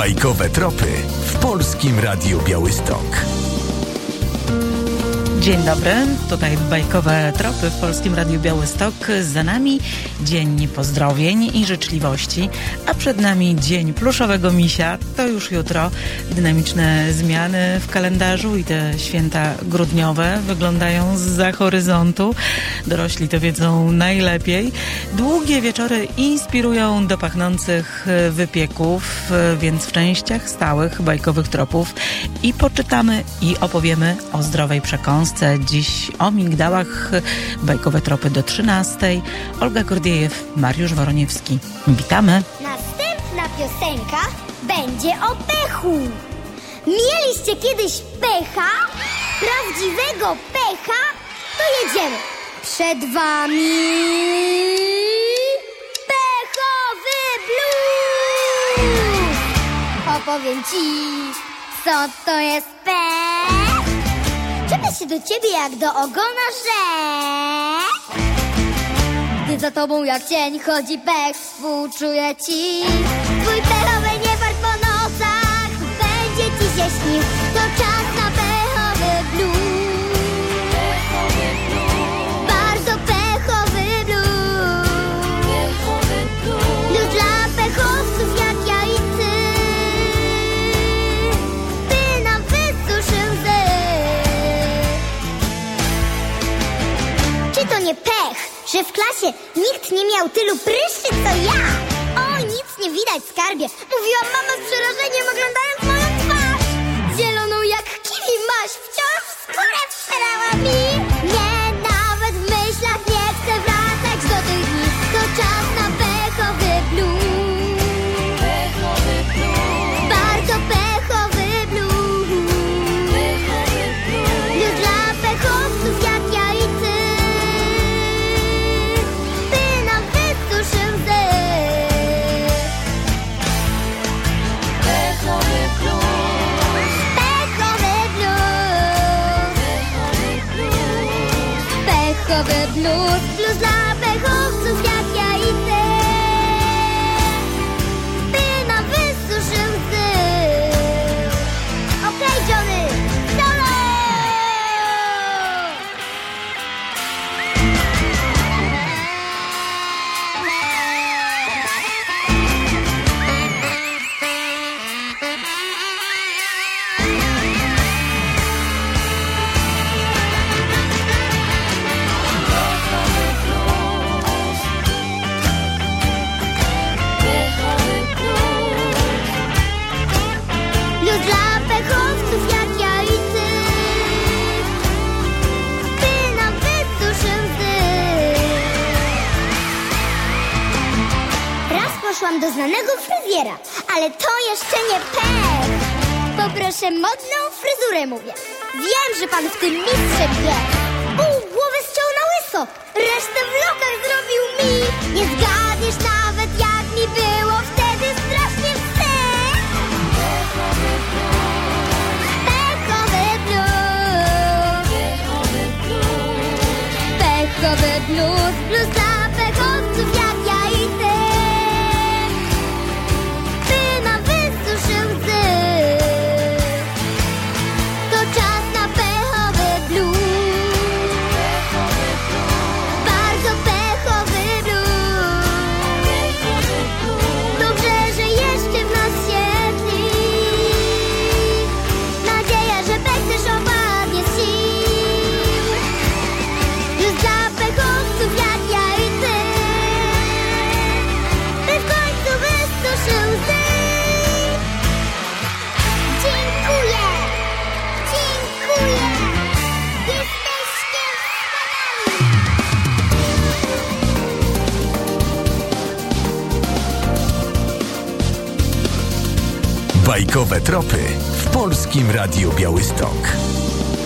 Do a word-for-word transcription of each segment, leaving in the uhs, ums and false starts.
Bajkowe tropy w Polskim Radiu Białystok. Dzień dobry, tutaj Bajkowe tropy w Polskim Radiu Białystok. Za nami dzień pozdrowień i życzliwości, a przed nami dzień pluszowego misia. To już jutro. Dynamiczne zmiany w kalendarzu i te święta grudniowe wyglądają zza horyzontu. Dorośli to wiedzą najlepiej. Długie wieczory inspirują do pachnących wypieków, więc w częściach stałych Bajkowych tropów i poczytamy i opowiemy o zdrowej przekąsce. Dziś o migdałach. Bajkowe tropy do trzynastej. Olga Gordiejew, Mariusz Woroniewski. Witamy. Następna piosenka będzie o pechu. Mieliście kiedyś pecha? Prawdziwego pecha? To jedziemy. Przed wami pechowy blues. Opowiem ci, co to jest pech. Czepia się do ciebie jak do ogona rzek. Gdy za tobą jak cień chodzi pech, współczuję ci. Twój pechowy niefart po nocach będzie ci się śnił. To czas na pechowy blues. Pechowy blues. Bardzo pechowy blues. Pechowy blues. Blues dla pechowców jak ja i ty. Ty nam wysuszył łzy. Czy to nie pech, że w klasie nikt nie miał tylu pryszczy co ja? Oj, nic nie widać, skarbie. Mówiła mama z przerażeniem, oglądając moją twarz. Zieloną jak kiwi maś, wciąż w skórę wcierała mi. Nie, nawet w myślach nie chcę wracać do tych dni. To czas na pechowy blues. Pechowy blues. Bardzo pechowy blues. Pechowy blues. Blues dla pechowców jak ja i ty. Pechowy blues, blues dla pechowców jak ja i ty. Ty nam wysuszył łzy. Okej, okay, Johnny, solo! Poszłam do znanego fryzjera, ale to jeszcze nie pech. Poproszę modną fryzurę, mówię. Wiem, że pan w tym mistrzem jest. Pół głowy ściął na łyso, resztę w lokach zrobił mi. Nie zgadniesz nawet jak mi było wtedy strasznie wstyd. Pechowy blues. Pechowy blues. Pechowy blues. Blues dla pechowców jak ja i ty. Bajkowe tropy w Polskim Radiu Białystok.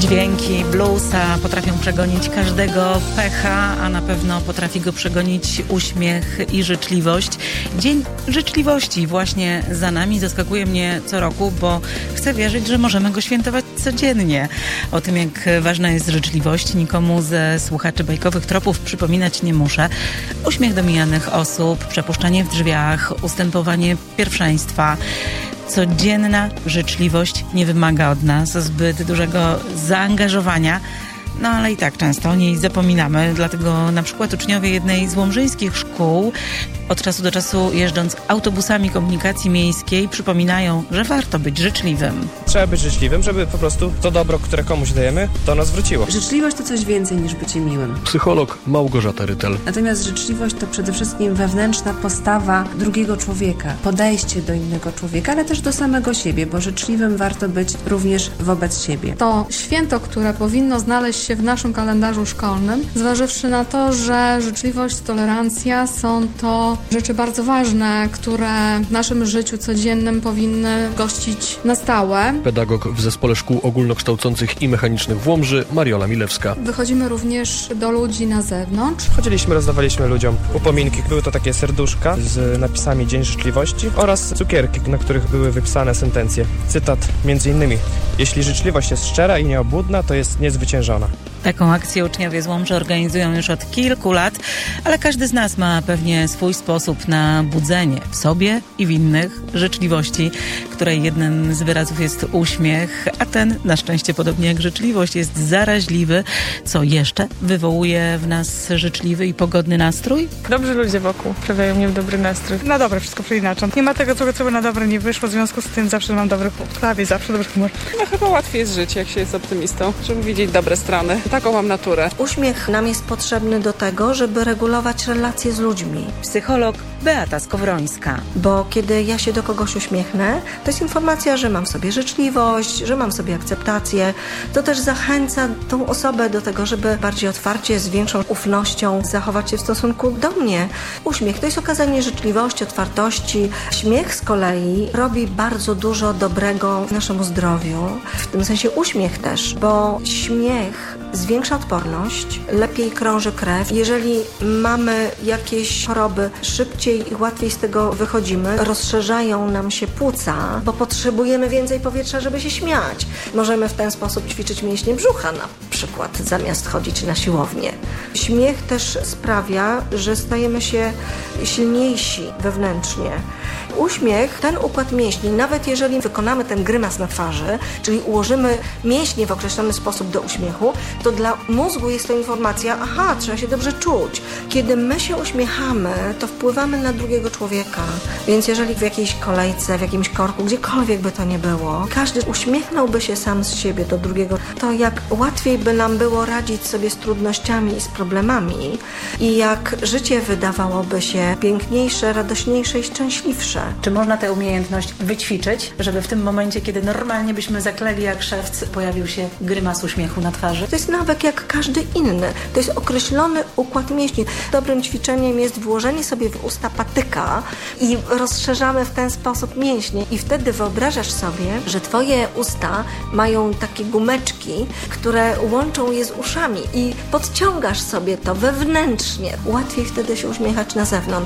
Dźwięki bluesa potrafią przegonić każdego pecha, a na pewno potrafi go przegonić uśmiech i życzliwość. Dzień Życzliwości właśnie za nami. Zaskakuje mnie co roku, bo chcę wierzyć, że możemy go świętować codziennie. O tym, jak ważna jest życzliwość, nikomu ze słuchaczy bajkowych tropów przypominać nie muszę. Uśmiech do mijanych osób, przepuszczanie w drzwiach, ustępowanie pierwszeństwa. Codzienna życzliwość nie wymaga od nas zbyt dużego zaangażowania, no ale i tak często o niej zapominamy, dlatego na przykład uczniowie jednej z łomżyńskich szkół od czasu do czasu jeżdżąc autobusami komunikacji miejskiej przypominają, że warto być życzliwym. Trzeba być życzliwym, żeby po prostu to dobro, które komuś dajemy, do nas wróciło. Życzliwość to coś więcej niż bycie miłym. Psycholog Małgorzata Rytel. Natomiast życzliwość to przede wszystkim wewnętrzna postawa drugiego człowieka, podejście do innego człowieka, ale też do samego siebie, bo życzliwym warto być również wobec siebie. To święto, które powinno znaleźć się w naszym kalendarzu szkolnym, zważywszy na to, że życzliwość, tolerancja są to rzeczy bardzo ważne, które w naszym życiu codziennym powinny gościć na stałe. Pedagog w Zespole Szkół Ogólnokształcących i Mechanicznych w Łomży, Mariola Milewska. Wychodzimy również do ludzi na zewnątrz. Chodziliśmy, rozdawaliśmy ludziom upominki. Były to takie serduszka z napisami Dzień Życzliwości oraz cukierki, na których były wypisane sentencje. Cytat między innymi: jeśli życzliwość jest szczera i nieobłudna, to jest niezwyciężona. Taką akcję uczniowie z Łomży organizują już od kilku lat, ale każdy z nas ma pewnie swój sposób na budzenie w sobie i w innych życzliwości, której jednym z wyrazów jest uśmiech, a ten, na szczęście podobnie jak życzliwość, jest zaraźliwy. Co jeszcze wywołuje w nas życzliwy i pogodny nastrój? Dobrzy ludzie wokół wprawiają mnie w dobry nastrój. Na dobre wszystko przeinaczam. Nie ma tego, co by na dobre nie wyszło, w związku z tym zawsze mam dobry humor. Prawie zawsze dobry humor. No chyba łatwiej jest żyć, jak się jest optymistą, żeby widzieć dobre strony. Taką mam naturę. Uśmiech nam jest potrzebny do tego, żeby regulować relacje z ludźmi. Psycholog Beata Skowrońska. Bo kiedy ja się do kogoś uśmiechnę, to jest informacja, że mam w sobie życzliwość, że mam w sobie akceptację. To też zachęca tą osobę do tego, żeby bardziej otwarcie, z większą ufnością zachować się w stosunku do mnie. Uśmiech to jest okazanie życzliwości, otwartości. Śmiech z kolei robi bardzo dużo dobrego naszemu zdrowiu. W tym sensie uśmiech też, bo śmiech zwiększa odporność, lepiej krąży krew. Jeżeli mamy jakieś choroby, szybciej i łatwiej z tego wychodzimy. Rozszerzają nam się płuca, bo potrzebujemy więcej powietrza, żeby się śmiać. Możemy w ten sposób ćwiczyć mięśnie brzucha na przykład, zamiast chodzić na siłownię. Śmiech też sprawia, że stajemy się silniejsi wewnętrznie. Uśmiech, ten układ mięśni, nawet jeżeli wykonamy ten grymas na twarzy, czyli ułożymy mięśnie w określony sposób do uśmiechu, to dla mózgu jest to informacja, aha, trzeba się dobrze czuć. Kiedy my się uśmiechamy, to wpływamy na drugiego człowieka. Więc jeżeli w jakiejś kolejce, w jakimś korku, gdziekolwiek by to nie było, każdy uśmiechnąłby się sam z siebie do drugiego, to jak łatwiej by nam było radzić sobie z trudnościami i z problemami i jak życie wydawałoby się piękniejsze, radośniejsze i szczęśliwsze. Czy można tę umiejętność wyćwiczyć, żeby w tym momencie, kiedy normalnie byśmy zakleli jak szewc, pojawił się grymas uśmiechu na twarzy? To jest nawyk jak każdy inny. To jest określony układ mięśni. Dobrym ćwiczeniem jest włożenie sobie w usta patyka i rozszerzamy w ten sposób mięśnie. I wtedy wyobrażasz sobie, że twoje usta mają takie gumeczki, które łączą je z uszami i podciągasz sobie to wewnętrznie. Łatwiej wtedy się uśmiechać na zewnątrz.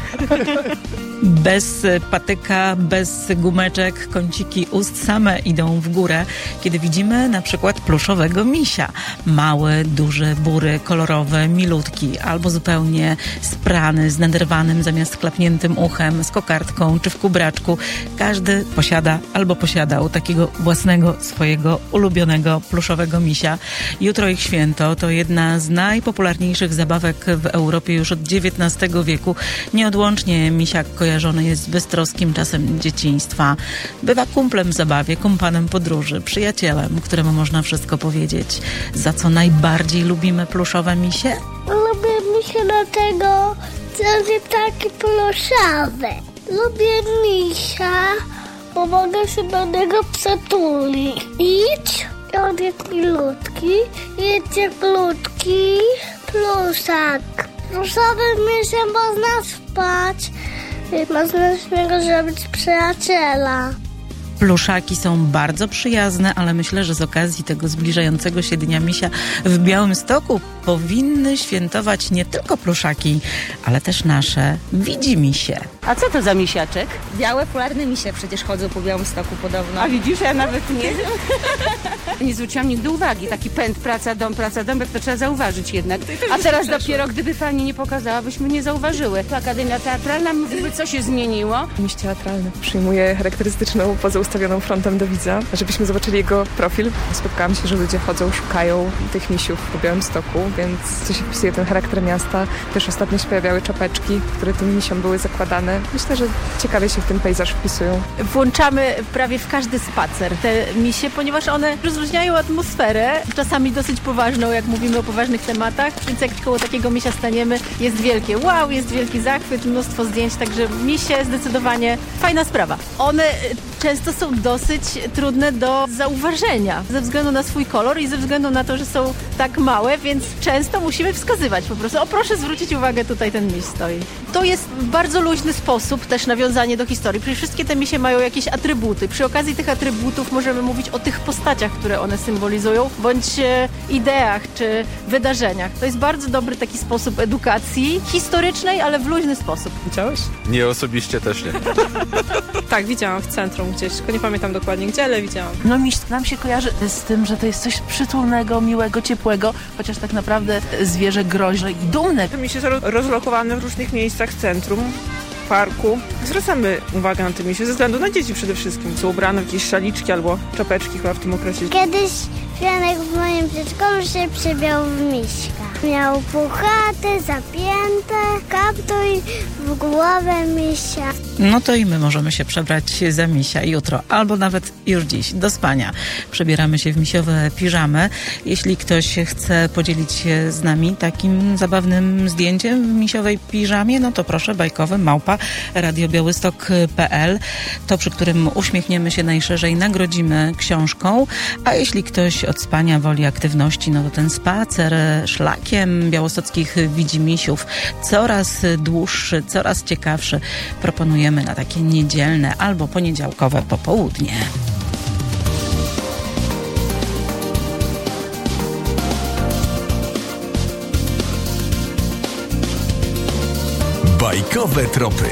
Bez patyka, bez gumeczek, kąciki ust same idą w górę, kiedy widzimy na przykład pluszowego misia. Mały, duży, bury, kolorowy, milutki, albo zupełnie sprany, z naderwanym zamiast klapniętym uchem, z kokardką czy w kubraczku. Każdy posiada albo posiadał takiego własnego, swojego ulubionego pluszowego misia. Jutro ich święto to jedna z najpopularniejszych zabawek w Europie już od dziewiętnastego wieku. Nieodłącznie misiak kojarzony jest z beztroskim czasem dzieciństwa. Bywa kumplem w zabawie, kumpanem podróży, przyjacielem, któremu można wszystko powiedzieć. Za co najbardziej lubimy pluszowe misie? Lubię misie dlatego, że jest taki pluszowy. Lubię misia, bo mogę się do niego przytulić. Idź, on jest milutki, jest cieplutki, pluszak. Pluszowym misiem można spać i można z niego zrobić przyjaciela. Pluszaki są bardzo przyjazne, ale myślę, że z okazji tego zbliżającego się Dnia Misia w Białymstoku powinny świętować nie tylko pluszaki, ale też nasze widzimisie. A co to za misiaczek? Białe, polarne misie przecież chodzą po Białymstoku podobno. A widzisz, ja nawet nie wiem. Nie zwróciłam nigdy uwagi. Taki pęd, praca, dom, praca, dom, to trzeba zauważyć jednak. A teraz dopiero, gdyby pani nie pokazała, byśmy nie zauważyły. Akademia Teatralna, mówimy, co się zmieniło. Miś teatralny przyjmuje charakterystyczną pozę ustawioną frontem do widza, żebyśmy zobaczyli jego profil. Spotkałam się, że ludzie chodzą, szukają tych misiów po Białymstoku, więc co się wpisuje ten charakter miasta. Też ostatnio się pojawiały czapeczki, które tym misiom były zakładane. Myślę, że ciekawie się w ten pejzaż wpisują. Włączamy prawie w każdy spacer te misie, ponieważ one rozluźniają atmosferę, czasami dosyć poważną, jak mówimy o poważnych tematach, więc jak koło takiego misia staniemy, jest wielkie wow, jest wielki zachwyt, mnóstwo zdjęć, także misie zdecydowanie fajna sprawa. One często są dosyć trudne do zauważenia ze względu na swój kolor i ze względu na to, że są tak małe, więc często musimy wskazywać po prostu. O, proszę zwrócić uwagę, tutaj ten miś stoi. To jest bardzo luźny sposób też nawiązanie do historii. Przecież wszystkie te misie mają jakieś atrybuty. Przy okazji tych atrybutów możemy mówić o tych postaciach, które one symbolizują, bądź e, ideach czy wydarzeniach. To jest bardzo dobry taki sposób edukacji historycznej, ale w luźny sposób. Widziałeś? Nie, osobiście też nie. Tak, widziałam w centrum gdzieś, tylko nie pamiętam dokładnie gdzie, ale widziałam. No miś nam się kojarzy z tym, że to jest coś przytulnego, miłego, ciepłego, chociaż tak naprawdę zwierzę groźne i dumne. Te misie są rozlokowane w różnych miejscach centrum, parku. Zwracamy uwagę na te misie ze względu na dzieci przede wszystkim. Są ubrane w jakieś szaliczki albo czapeczki chyba w tym okresie. Kiedyś Franek w moim przedszkolu się przebrał w miśka. Miał puchate, zapięte, kaptur w głowę misia. No to i my możemy się przebrać za misia jutro, albo nawet już dziś, do spania. Przebieramy się w misiowe piżamy. Jeśli ktoś chce podzielić się z nami takim zabawnym zdjęciem w misiowej piżamie, no to proszę, bajkowe małpa radiobiałystok kropka p l. To, przy którym uśmiechniemy się najszerzej, nagrodzimy książką. A jeśli ktoś od spania woli aktywności, no to ten spacer szlakiem białostockich widzimisiów coraz dłuższy, coraz ciekawszy proponujemy na takie niedzielne albo poniedziałkowe popołudnie. Bajkowe tropy.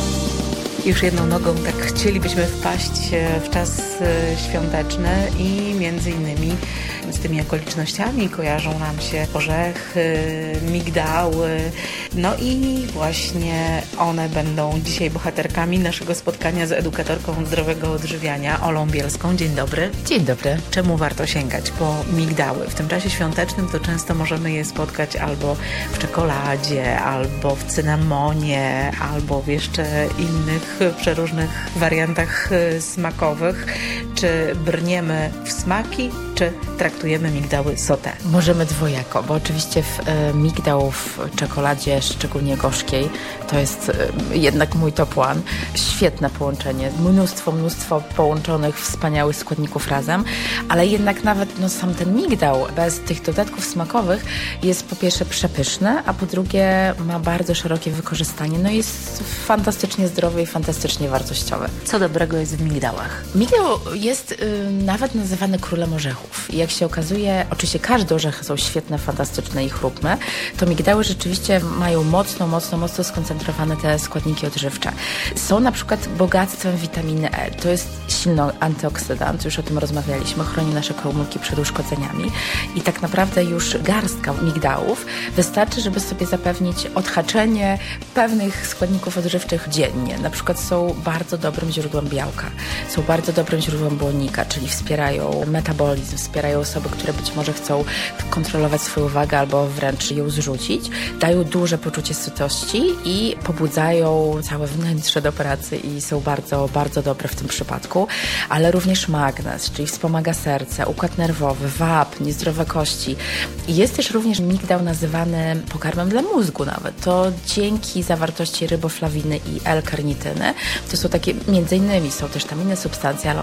Już jedną nogą tak chcielibyśmy wpaść w czas świąteczny i między innymi z tymi okolicznościami kojarzą nam się orzechy, migdały, no i właśnie one będą dzisiaj bohaterkami naszego spotkania z edukatorką zdrowego odżywiania, Olą Bielską. Dzień dobry. Dzień dobry. Czemu warto sięgać po migdały? W tym czasie świątecznym to często możemy je spotkać albo w czekoladzie, albo w cynamonie, albo w jeszcze innych przeróżnych wariantach smakowych. Czy brniemy w smaki, czy traktujemy migdały sauté? Możemy dwojako, bo oczywiście w e, migdał w czekoladzie, szczególnie gorzkiej, to jest e, jednak mój top one. Świetne połączenie, mnóstwo, mnóstwo połączonych, wspaniałych składników razem, ale jednak nawet no, sam ten migdał bez tych dodatków smakowych jest po pierwsze przepyszny, a po drugie ma bardzo szerokie wykorzystanie, no jest fantastycznie zdrowy i fantastycznie wartościowy. Co dobrego jest w migdałach? Migdał jest y, nawet nazywany królem orzechów. I jak się okazuje, oczywiście każde orzechy są świetne, fantastyczne i chrupne, to migdały rzeczywiście mają mocno, mocno, mocno skoncentrowane te składniki odżywcze. Są na przykład bogactwem witaminy E. To jest silny antyoksydant, już o tym rozmawialiśmy, chroni nasze komórki przed uszkodzeniami i tak naprawdę już garstka migdałów wystarczy, żeby sobie zapewnić odhaczenie pewnych składników odżywczych dziennie. Na przykład są bardzo dobrym źródłem białka, są bardzo dobrym źródłem błonnika, czyli wspierają metabolizm, wspierają osoby, które być może chcą kontrolować swoją wagę albo wręcz ją zrzucić, dają duże poczucie sytości i pobudzają całe wnętrze do pracy i są bardzo, bardzo dobre w tym przypadku, ale również magnez, czyli wspomaga serce, układ nerwowy, wapń, niezdrowe kości. I jest też również migdał nazywany pokarmem dla mózgu nawet. To dzięki zawartości ryboflawiny i L-karnityny, to są takie, między innymi są też tam inne substancje, ale one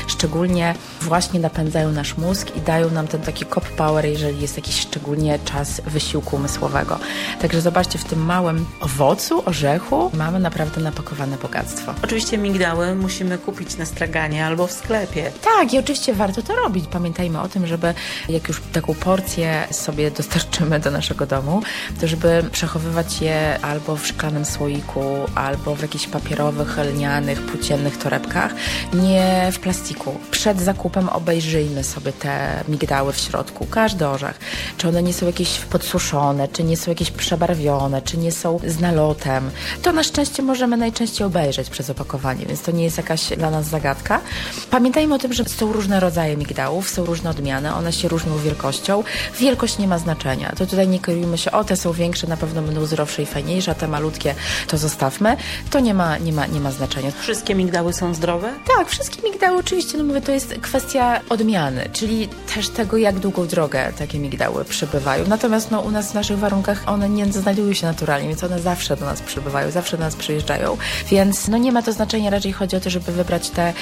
szczególnie właśnie napędzają nasz mózg i dają nam ten taki cop power, jeżeli jest jakiś szczególnie czas wysiłku umysłowego. Także zobaczcie, w tym małym owocu, orzechu mamy naprawdę napakowane bogactwo. Oczywiście migdały musimy kupić na straganie albo w sklepie. Tak, i oczywiście warto to robić. Pamiętajmy o tym, żeby jak już taką porcję sobie dostarczymy do naszego domu, to żeby przechowywać je albo w szklanym słoiku, albo w jakichś papierowych, lnianych, płóciennych torebkach, nie w plastiku. Przed zakupem obejrzyjmy sobie te migdały w środku, każdy orzech. Czy one nie są jakieś podsuszone, czy nie są jakieś przebarwione, czy nie są z nalotem. To na szczęście możemy najczęściej obejrzeć przez opakowanie, więc to nie jest jakaś dla nas zagadka. Pamiętajmy o tym, że są różne rodzaje migdałów, są różne odmiany, one się różnią wielkością. Wielkość nie ma znaczenia. To tutaj nie kierujmy się, o te są większe, na pewno będą zdrowsze i fajniejsze, a te malutkie to zostawmy. To nie ma, nie ma, nie ma znaczenia. Wszystkie migdały są zdrowe? Tak, wszystkie migdały oczywiście, no mówię, to jest kwestia odmiany, czyli też tego, jak długą drogę takie migdały przybywają. Natomiast no, u nas w naszych warunkach one nie znajdują się naturalnie, więc one zawsze do nas przybywają, zawsze do nas przyjeżdżają, więc no nie ma to znaczenia, raczej chodzi o to, żeby wybrać te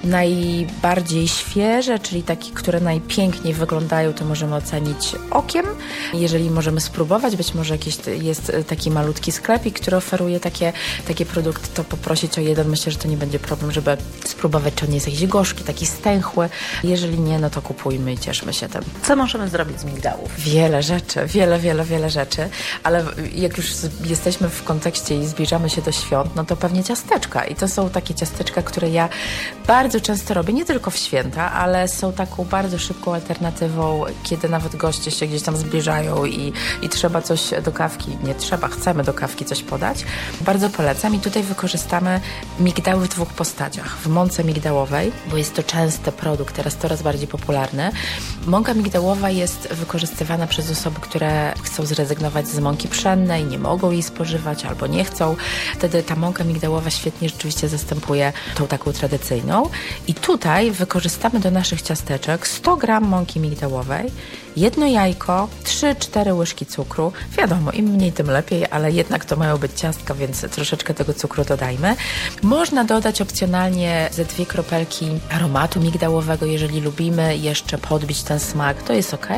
najbardziej świeże, czyli takie, które najpiękniej wyglądają, to możemy ocenić okiem. Jeżeli możemy spróbować, być może jakiś jest taki malutki sklepik, który oferuje takie, takie produkty, to poprosić o jeden. Myślę, że to nie będzie problem, żeby spróbować, czy on jest jakiś gorzki, taki stęchły. Jeżeli nie, no to kupujmy i cieszmy się tym. Co możemy zrobić z migdałów? Wiele rzeczy, wiele, wiele, wiele rzeczy, ale jak już jesteśmy w kontekście i zbliżamy się do świąt, no to pewnie ciasteczka. I to są takie ciasteczka, które ja bardzo często robię, nie tylko w święta, ale są taką bardzo szybką alternatywą, kiedy nawet goście się gdzieś tam zbliżają i, i trzeba coś do kawki, nie trzeba, chcemy do kawki coś podać. Bardzo polecam i tutaj wykorzystamy migdały w dwóch postaciach. W mące migdałowej, bo jest to częsty produkt, teraz coraz bardziej popularny. Mąka migdałowa jest wykorzystywana przez osoby, które chcą zrezygnować z mąki pszennej, nie mogą jej spożywać albo nie chcą. Wtedy ta mąka migdałowa świetnie rzeczywiście zastępuje tą taką tradycyjną. I tutaj wykorzystamy do naszych ciasteczek sto gram mąki migdałowej, jedno jajko, trzy cztery łyżki cukru. Wiadomo, im mniej, tym lepiej, ale jednak to mają być ciastka, więc troszeczkę tego cukru dodajmy. Można dodać opcjonalnie ze dwie kropelki aromatu migdałowego, jeżeli lubimy jeszcze podbić ten smak, to jest ok.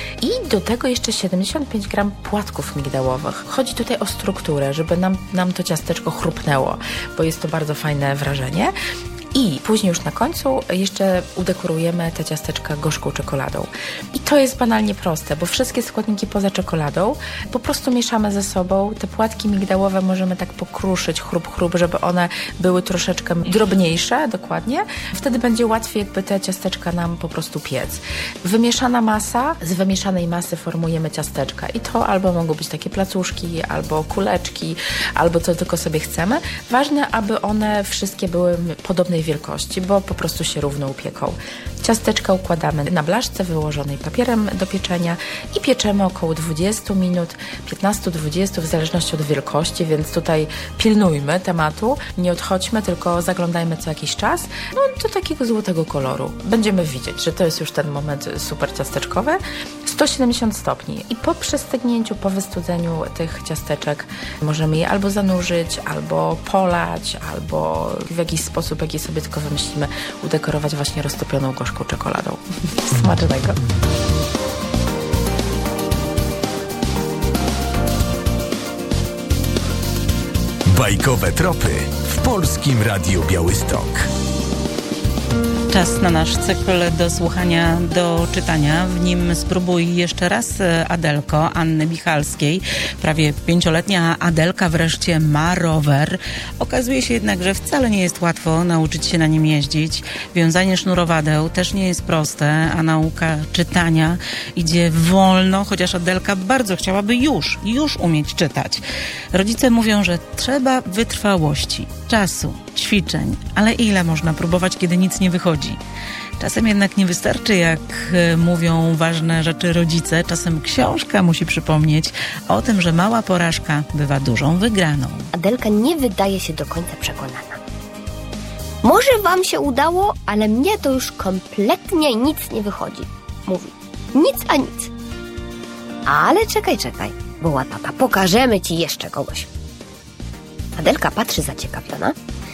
I do tego jeszcze siedemdziesiąt pięć gram płatków migdałowych. Chodzi tutaj o strukturę, żeby nam, nam to ciasteczko chrupnęło, bo jest to bardzo fajne wrażenie. I później już na końcu jeszcze udekorujemy te ciasteczka gorzką czekoladą. I to jest banalnie proste, bo wszystkie składniki poza czekoladą po prostu mieszamy ze sobą. Te płatki migdałowe możemy tak pokruszyć, chrup, chrup, żeby one były troszeczkę drobniejsze, dokładnie. Wtedy będzie łatwiej jakby te ciasteczka nam po prostu piec. Wymieszana masa, z wymieszanej masy formujemy ciasteczka. I to albo mogą być takie placuszki, albo kuleczki, albo co tylko sobie chcemy. Ważne, aby one wszystkie były podobnej wielkości, bo po prostu się równo upieką. Ciasteczka układamy na blaszce wyłożonej papierem do pieczenia i pieczemy około dwadzieścia minut, piętnaście do dwudziestu, w zależności od wielkości, więc tutaj pilnujmy tematu, nie odchodźmy, tylko zaglądajmy co jakiś czas, no do takiego złotego koloru. Będziemy widzieć, że to jest już ten moment super ciasteczkowy. sto siedemdziesiąt stopni i po przestygnięciu, po wystudzeniu tych ciasteczek możemy je albo zanurzyć, albo polać, albo w jakiś sposób, jaki sobie tylko wymyślimy, udekorować właśnie roztopioną gorzką czekoladą. Smacznego! Bajkowe tropy w Polskim Radiu Białystok. Czas na nasz cykl do słuchania, do czytania. W nim spróbuj jeszcze raz Adelko Anny Michalskiej. Prawie pięcioletnia Adelka wreszcie ma rower. Okazuje się jednak, że wcale nie jest łatwo nauczyć się na nim jeździć. Wiązanie sznurowadeł też nie jest proste, a nauka czytania idzie wolno, chociaż Adelka bardzo chciałaby już, już umieć czytać. Rodzice mówią, że trzeba wytrwałości, czasu, ćwiczeń, ale ile można próbować, kiedy nic nie wychodzi? Czasem jednak nie wystarczy, jak mówią ważne rzeczy rodzice. Czasem książka musi przypomnieć o tym, że mała porażka bywa dużą wygraną. Adelka nie wydaje się do końca przekonana. Może wam się udało, ale mnie to już kompletnie nic nie wychodzi. Mówi, nic a nic. Ale czekaj, czekaj, woła tata, pokażemy ci jeszcze kogoś. Adelka patrzy zaciekawiona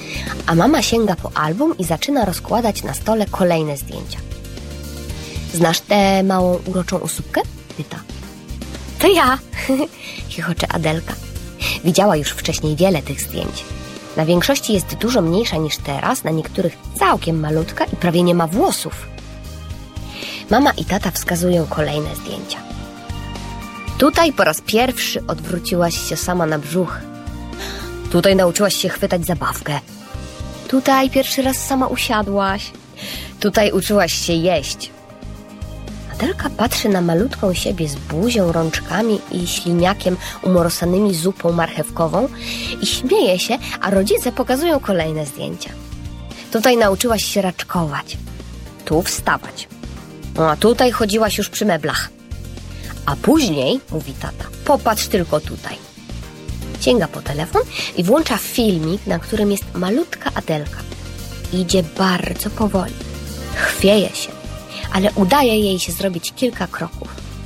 A mama sięga po album i zaczyna rozkładać na stole kolejne zdjęcia. Znasz tę małą, uroczą osóbkę? Pyta. To ja, chichocze Adelka. Widziała już wcześniej wiele tych zdjęć. Na większości jest dużo mniejsza niż teraz, na niektórych całkiem malutka i prawie nie ma włosów. Mama i tata wskazują kolejne zdjęcia. Tutaj po raz pierwszy odwróciłaś się sama na brzuch. Tutaj nauczyłaś się chwytać zabawkę. Tutaj pierwszy raz sama usiadłaś. Tutaj uczyłaś się jeść. Adelka patrzy na malutką siebie z buzią, rączkami i śliniakiem umorosanymi zupą marchewkową i śmieje się, a rodzice pokazują kolejne zdjęcia. Tutaj nauczyłaś się raczkować. Tu wstawać. No a tutaj chodziłaś już przy meblach. A później, mówi tata, popatrz tylko tutaj. Sięga po telefon i włącza filmik, na którym jest malutka Adelka. Idzie bardzo powoli. Chwieje się, ale udaje jej się zrobić kilka kroków.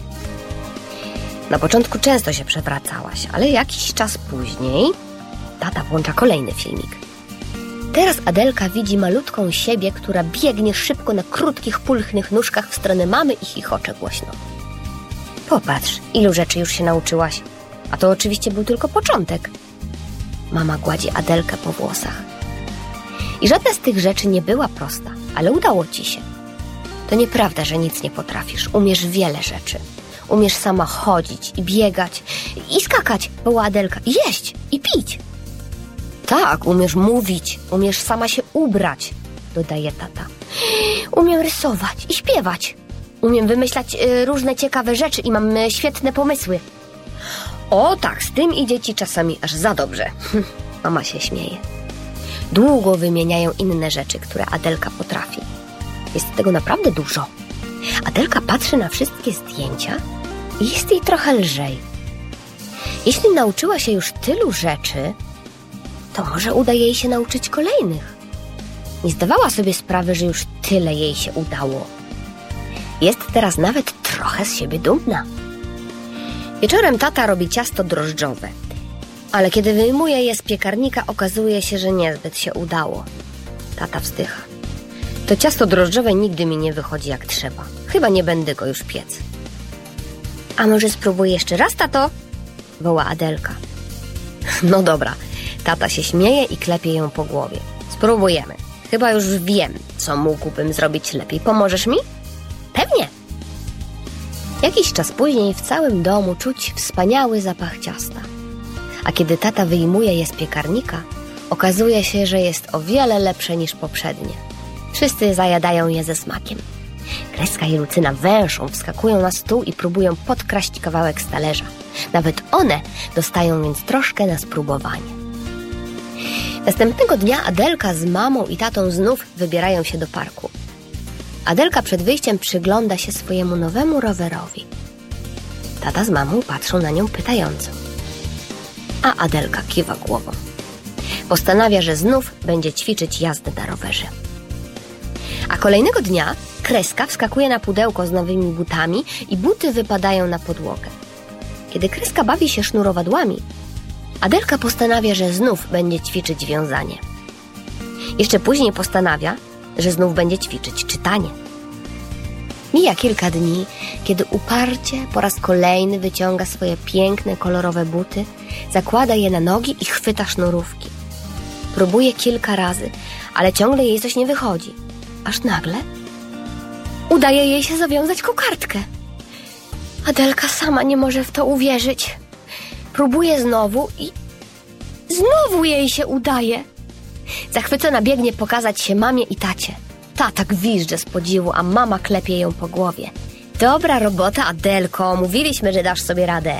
Na początku często się przewracałaś, ale jakiś czas później tata włącza kolejny filmik. Teraz Adelka widzi malutką siebie, która biegnie szybko na krótkich, pulchnych nóżkach w stronę mamy i chichocze głośno. Popatrz, ilu rzeczy już się nauczyłaś. A to oczywiście był tylko początek. Mama gładzi Adelkę po włosach. I żadna z tych rzeczy nie była prosta, ale udało ci się. To nieprawda, że nic nie potrafisz. Umiesz wiele rzeczy. Umiesz sama chodzić i biegać i skakać, woła Adelka, i jeść i pić. Tak, umiesz mówić, umiesz sama się ubrać, dodaje tata. Umiem rysować i śpiewać. Umiem wymyślać y, różne ciekawe rzeczy i mam y, świetne pomysły. O tak, z tym idzie ci czasami aż za dobrze. Mama się śmieje. Długo wymieniają inne rzeczy, które Adelka potrafi. Jest tego naprawdę dużo. Adelka patrzy na wszystkie zdjęcia i jest jej trochę lżej. Jeśli nauczyła się już tylu rzeczy, to może uda jej się nauczyć kolejnych. Nie zdawała sobie sprawy, że już tyle jej się udało. Jest teraz nawet trochę z siebie dumna. Wieczorem tata robi ciasto drożdżowe, ale kiedy wyjmuje je z piekarnika, okazuje się, że niezbyt się udało. Tata wzdycha. To ciasto drożdżowe nigdy mi nie wychodzi jak trzeba. Chyba nie będę go już piec. A może spróbuj jeszcze raz, tato? Woła Adelka. No dobra. Tata się śmieje i klepie ją po głowie. Spróbujemy. Chyba już wiem, co mógłbym zrobić lepiej. Pomożesz mi? Pewnie. Jakiś czas później w całym domu czuć wspaniały zapach ciasta. A kiedy tata wyjmuje je z piekarnika, okazuje się, że jest o wiele lepsze niż poprzednie. Wszyscy zajadają je ze smakiem. Kreska i Lucyna węszą, wskakują na stół i próbują podkraść kawałek z talerza. Nawet one dostają więc troszkę na spróbowanie. Następnego dnia Adelka z mamą i tatą znów wybierają się do parku. Adelka przed wyjściem przygląda się swojemu nowemu rowerowi. Tata z mamą patrzą na nią pytająco. A Adelka kiwa głową. Postanawia, że znów będzie ćwiczyć jazdę na rowerze. A kolejnego dnia Kreska wskakuje na pudełko z nowymi butami i buty wypadają na podłogę. Kiedy Kreska bawi się sznurowadłami, Adelka postanawia, że znów będzie ćwiczyć wiązanie. Jeszcze później postanawia, że znów będzie ćwiczyć czytanie. Mija kilka dni, kiedy uparcie po raz kolejny wyciąga swoje piękne, kolorowe buty, zakłada je na nogi i chwyta sznurówki. Próbuje kilka razy, ale ciągle jej coś nie wychodzi. Aż nagle udaje jej się zawiązać kokardkę. Adelka sama nie może w to uwierzyć. Próbuje znowu i znowu jej się udaje. Zachwycona biegnie pokazać się mamie i tacie. Tata gwizdże z podziwu, a mama klepie ją po głowie. Dobra robota, Adelko, mówiliśmy, że dasz sobie radę.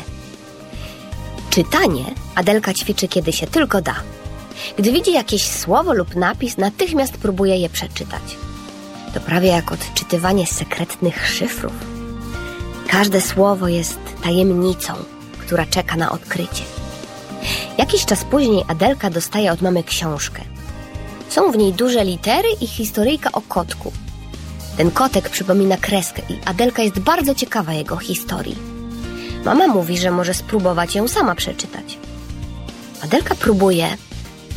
Czytanie Adelka ćwiczy, kiedy się tylko da. Gdy widzi jakieś słowo lub napis, natychmiast próbuje je przeczytać. To prawie jak odczytywanie sekretnych szyfrów. Każde słowo jest tajemnicą, która czeka na odkrycie. Jakiś czas później Adelka dostaje od mamy książkę. Są w niej duże litery i historyjka o kotku. Ten kotek przypomina Kreskę i Adelka jest bardzo ciekawa jego historii. Mama mówi, że może spróbować ją sama przeczytać. Adelka próbuje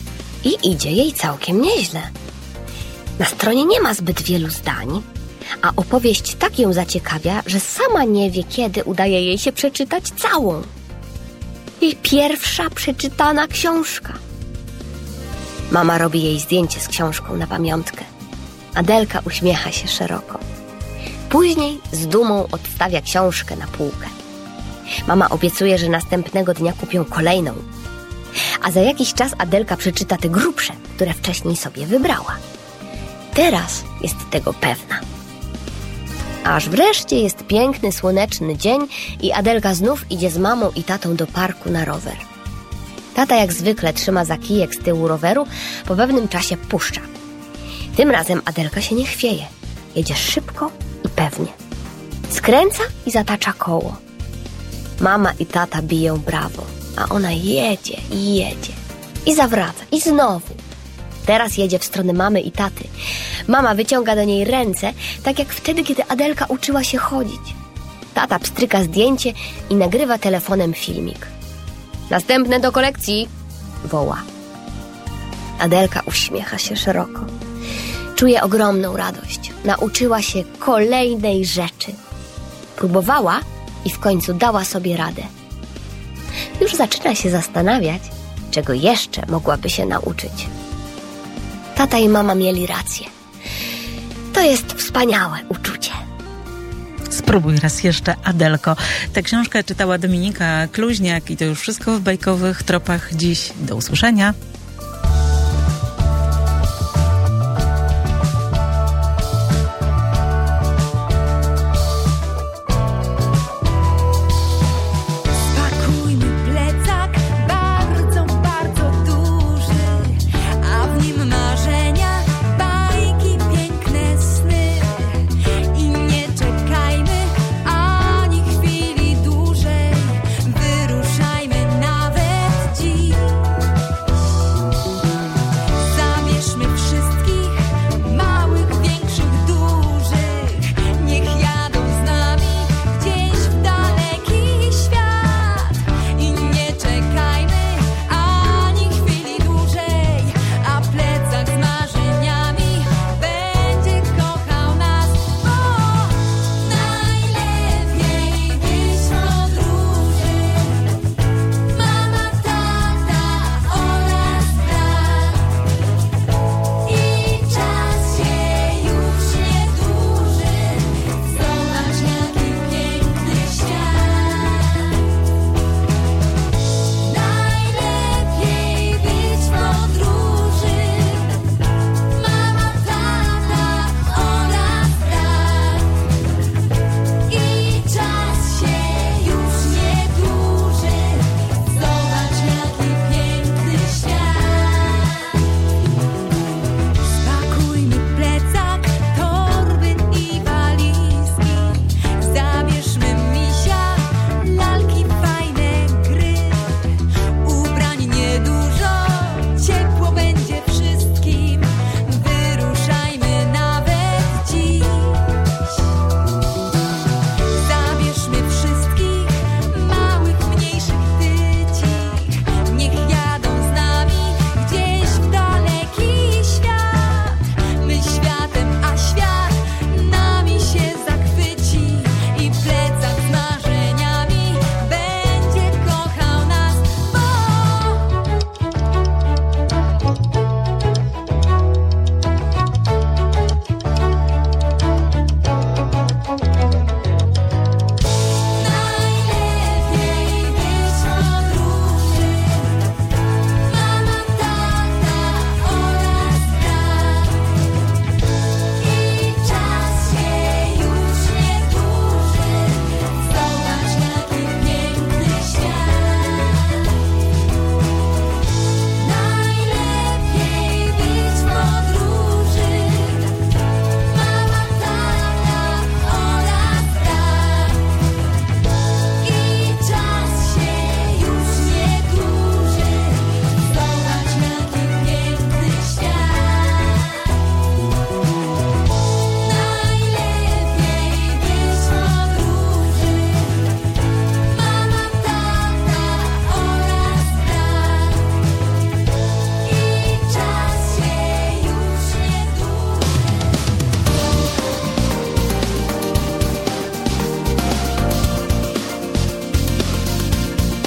I idzie jej całkiem nieźle. Na stronie nie ma zbyt wielu zdań, a opowieść tak ją zaciekawia, że sama nie wie, kiedy udaje jej się przeczytać całą. Jej pierwsza przeczytana książka. Mama robi jej zdjęcie z książką na pamiątkę. Adelka uśmiecha się szeroko. Później z dumą odstawia książkę na półkę. Mama obiecuje, że następnego dnia kupią kolejną. A za jakiś czas Adelka przeczyta te grubsze, które wcześniej sobie wybrała. Teraz jest tego pewna. Aż wreszcie jest piękny, słoneczny dzień i Adelka znów idzie z mamą i tatą do parku na rower. Tata jak zwykle trzyma za kijek z tyłu roweru, po pewnym czasie puszcza. Tym razem Adelka się nie chwieje. Jedzie szybko i pewnie. Skręca i zatacza koło. Mama i tata biją brawo, a ona jedzie i jedzie. I zawraca, i znowu. Teraz jedzie w stronę mamy i taty. Mama wyciąga do niej ręce, tak jak wtedy, kiedy Adelka uczyła się chodzić. Tata pstryka zdjęcie i nagrywa telefonem filmik. Następne do kolekcji, woła. Adelka uśmiecha się szeroko. Czuje ogromną radość. Nauczyła się kolejnej rzeczy. Próbowała i w końcu dała sobie radę. Już zaczyna się zastanawiać, czego jeszcze mogłaby się nauczyć. Tata i mama mieli rację. To jest wspaniałe uczucie. Spróbuj raz jeszcze, Adelko. Tę książkę czytała Dominika Kluźniak i to już wszystko w bajkowych tropach dziś. Do usłyszenia.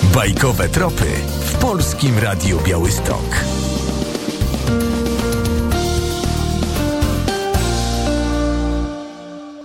Bajkowe tropy w Polskim Radiu Białystok.